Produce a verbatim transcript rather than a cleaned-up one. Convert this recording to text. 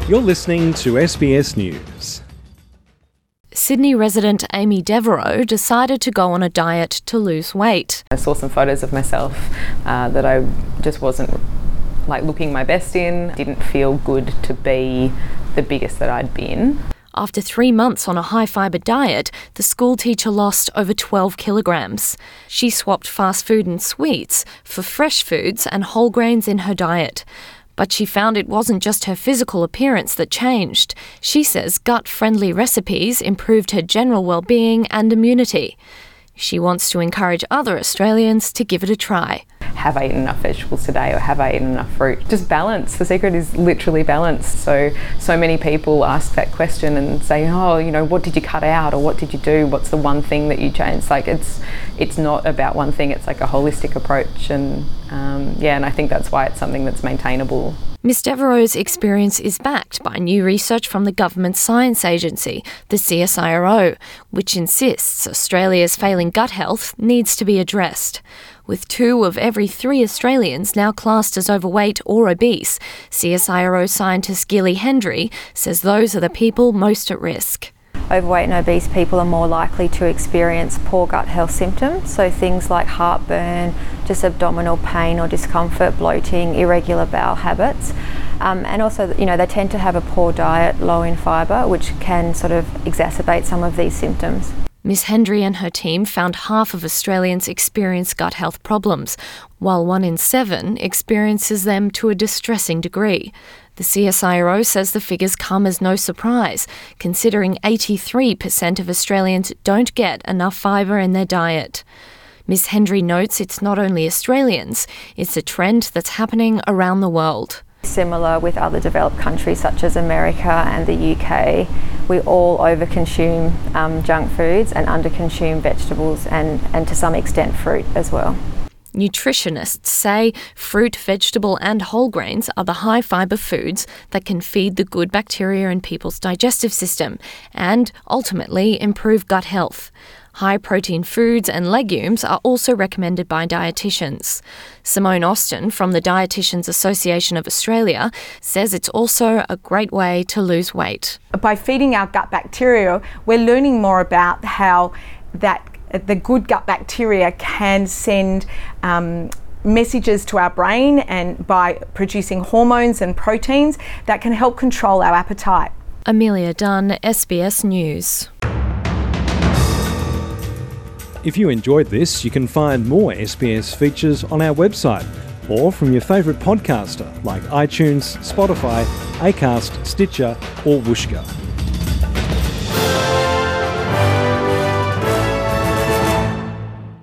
You're listening to S B S News. Sydney resident Amy Devereaux decided to go on a diet to lose weight. I saw some photos of myself uh, that I just wasn't like looking my best in. Didn't feel good to be the biggest that I'd been. After three months on a high-fibre diet, the school teacher lost over twelve kilograms. She swapped fast food and sweets for fresh foods and whole grains in her diet. But she found it wasn't just her physical appearance that changed. She says gut-friendly recipes improved her general well-being and immunity. She wants to encourage other Australians to give it a try. Have I eaten enough vegetables today, or have I eaten enough fruit? Just balance. The secret is literally balance. So, so many people ask that question and say, oh, you know, what did you cut out, or what did you do? What's the one thing that you changed? Like it's, it's not about one thing. It's like a holistic approach, and um, yeah, and I think that's why it's something that's maintainable. Miss Devereaux's experience is backed by new research from the government science agency, the C S I R O, which insists Australia's failing gut health needs to be addressed. With two of every three Australians now classed as overweight or obese, C S I R O scientist Gilly Hendry says those are the people most at risk. Overweight and obese people are more likely to experience poor gut health symptoms, so things like heartburn, just abdominal pain or discomfort, bloating, irregular bowel habits. Um, and also, you know, they tend to have a poor diet, low in fibre, which can sort of exacerbate some of these symptoms. Miss Hendry and her team found half of Australians experience gut health problems, while one in seven experiences them to a distressing degree. The C S I R O says the figures come as no surprise, considering eighty-three percent of Australians don't get enough fibre in their diet. Miss Hendry notes it's not only Australians, it's a trend that's happening around the world. Similar with other developed countries such as America and the U K, we all overconsume um, junk foods and underconsume vegetables and, and to some extent fruit as well. Nutritionists say fruit, vegetable and whole grains are the high-fibre foods that can feed the good bacteria in people's digestive system and ultimately improve gut health. High-protein foods and legumes are also recommended by dietitians. Simone Austin from the Dietitians Association of Australia says it's also a great way to lose weight. By feeding our gut bacteria, we're learning more about how that the good gut bacteria can send um, messages to our brain and by producing hormones and proteins that can help control our appetite. Amelia Dunn, S B S News. If you enjoyed this, you can find more S B S features on our website or from your favourite podcaster like iTunes, Spotify, Acast, Stitcher or Whooshkaa.